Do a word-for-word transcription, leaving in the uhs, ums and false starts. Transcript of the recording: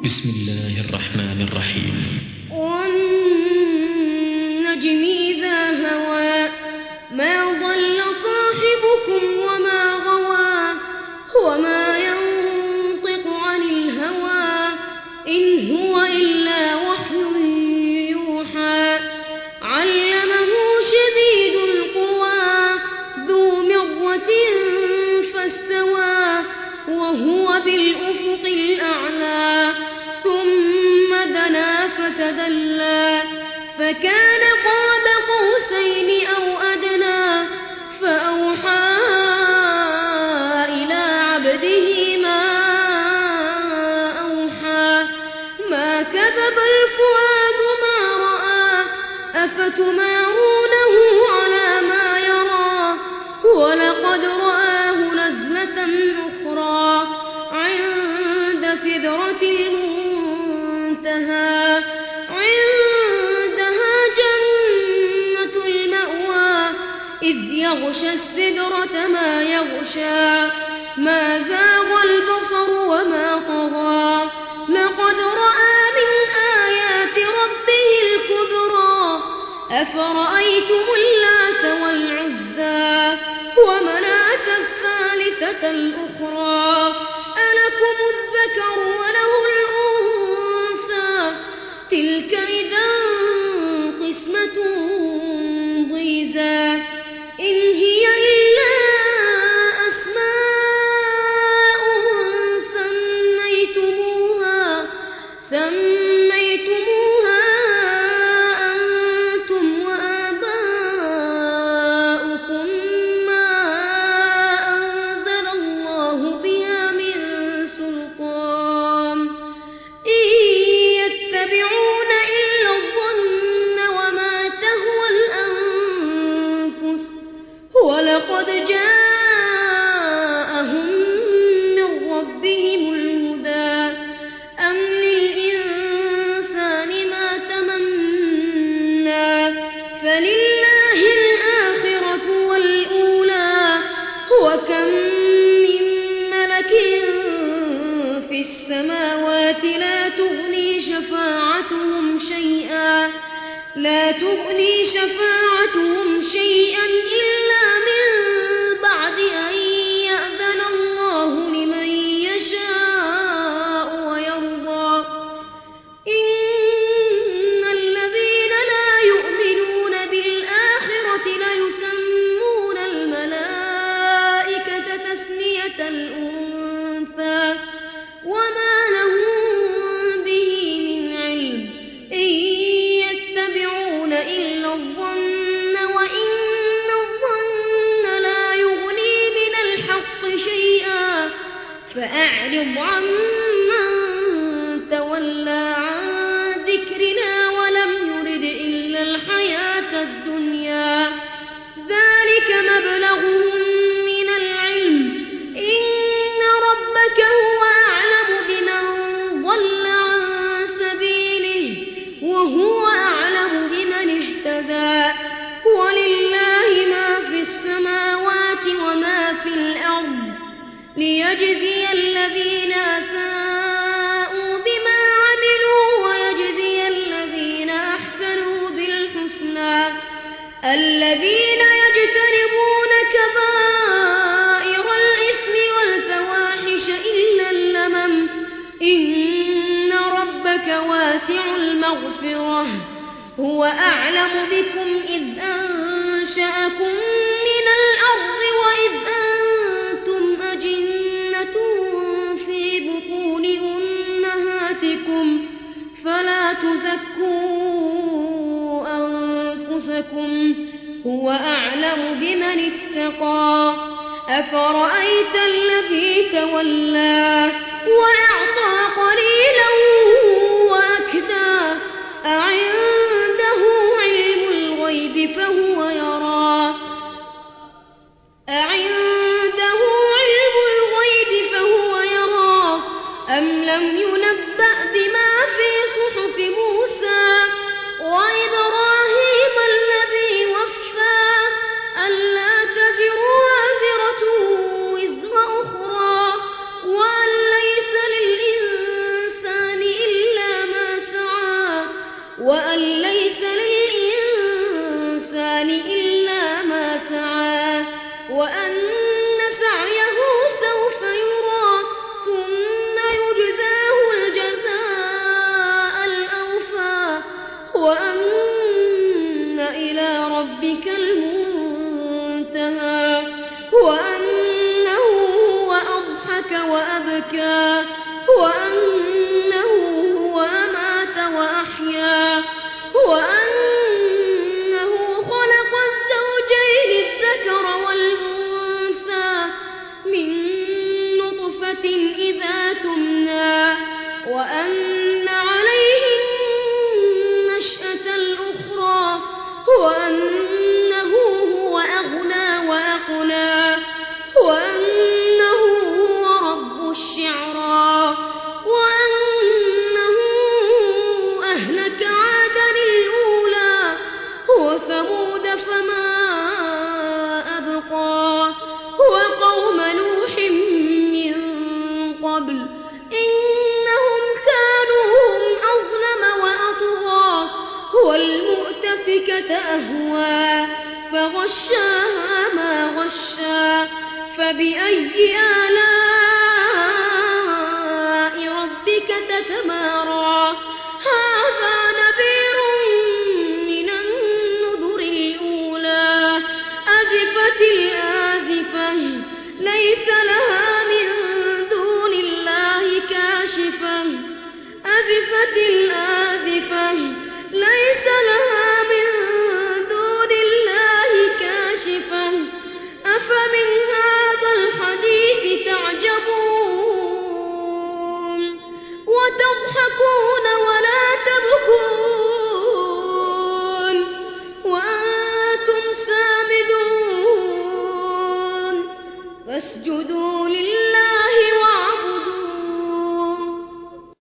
بسم الله الرحمن الرحيم. والنجم إذا هوى ما ضل صاحبكم وما غوى وما ينطق عن الهوى إن هو إلا وحي يوحى علمه شديد القوى ذو مرة فاستوى وهو بالأفق الأعلى ثم دنا فتدلى فكان قاب قوسين أو أدنى فأوحى إلى عبده ما أوحى ما كذب الفؤاد ما رأى أفتمارونه على ما يرى ولقد رآه نزلة أخرى عند سدرة المنتهى عندها جنة المأوى إذ يغشى السدرة ما يغشى ما زاغ البصر وما طغى لقد رأى من آيات ربه الكبرى أفرأيتم اللات والعزى ومناة الثالثة الأخرى ألكم الذكر وله الأنثى تلك إذا قسمة ضيزى إن هي إلا أسماء سميتموها سميتموها أنتم وآباؤكم ما أنزل الله بها من سلطان إن يتبعون إلا الظن وما تهوى الأنفس ولقد جاءهم من ربهم الهدى أم للإنسان ما تمنى فلله الآخرة والأولى وكم من ملك في السماوات لا تغني شفاعتهم شيئا لا تغني شفاعتهم شيئا إلا من بعد أن يأذن الله لمن يشاء ويرضى إن الذين لا يؤمنون بالآخرة ليسمون الملائكة تسمية الأنثى وما لهم به من علم إن يتبعون إلا الظن وإن الظن لا يغني من الحق شيئا فأعرض عمن تولى عن ذكرنا ولم يرد إلا الحياة الدنيا ذلك مبلغهم من العلم إن ربك هو أعلم بمن ضل عن سبيله وهو أعلم بمن اهتدى ولله ما في السماوات وما في الأرض ليجزي الذين أساءوا بما عملوا ويجزي الذين أحسنوا بالحسنى الذين يجتنبون كبائر الإثم والفواحش إلا اللمم إن ربك واسع المغفرة هو أعلم بكم إذ أنشأكم من الأرض وإذ أنتم أجنة في بطون أمهاتكم فلا تزكوا أنفسكم هو أعلم بمن اتقى أفرأيت الذي تولى وأعطى قليلا وأكدى أعنده علم الغيب فهو يرى أعنده علم الغيب فهو يرى أم لم ينبأ بما في صحف موسى وإبراهيم الذي وفى ألا تزر وازرة وزر أخرى وأن ليس لله وأن عليه النشأة الأخرى وأنه هو أغنى وأقنى وأنه هو رب الشعرى وأنه أهلك عادا الأولى وثمود فما أبقى وقوم نوح من قبل إنهم كانوا هم أظلم وأطغى والمؤتفكة أهوى فغشاها ما غشى فبأي آلاء ربك تتمارى هذا نذير من النذر الأولى أزفت الآزفة ليس لها من دون الله كاشفة أزفت الآزفة ليس لها من دون الله كاشفة أفمن هذا الحديث تعجبون وتضحكون ولا تبكون وأنتم سامدون فاسجدوا لله